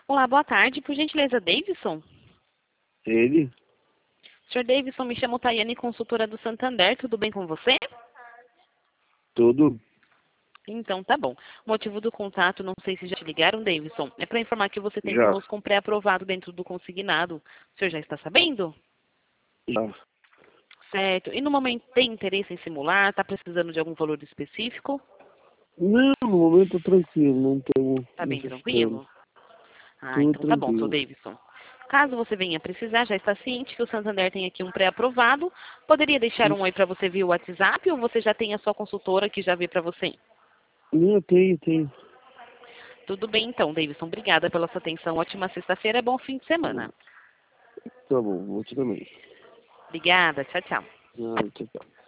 Olá, boa tarde. Por gentileza, Davidson? Ele? Senhor Davidson, me chamo Tayane, consultora do Santander. Tudo bem com você? Tudo? Então, tá bom. O motivo do contato, não sei se já te ligaram, Davidson, é para informar que você tem Já. conosco um pré-aprovado dentro do consignado. O senhor já está sabendo? Já. Certo. E no momento tem interesse em simular? Está precisando de algum valor específico? Não, no momento tô tranquilo, não tô Está bem necessitando. tranquilo? Ah, Tudo então tá bom, senhor tranquilo. Davidson. Caso você venha precisar, já está ciente que o Santander tem aqui um pré-aprovado. Poderia deixar um oi para você via WhatsApp ou você já tem a sua consultora que já vê para você? Não, tenho. Tudo bem então, Davidson. Obrigada pela sua atenção. Ótima sexta-feira e bom fim de semana. Tá bom, vou te também. Obrigada. Tchau, tchau. Ah, tchau, tchau.